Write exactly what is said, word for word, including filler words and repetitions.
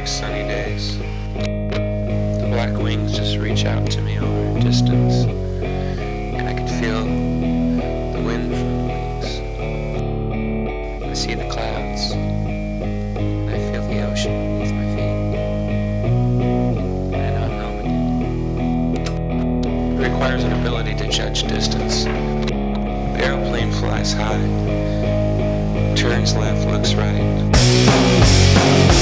nice sunny days. The black wings just reach out to me over a distance, and I can feel the wind from the wings. I see the clouds, and I feel the ocean beneath my feet. And I know I'm helmeted. It requires an ability to judge distance. The airplane flies high, turns left, looks right.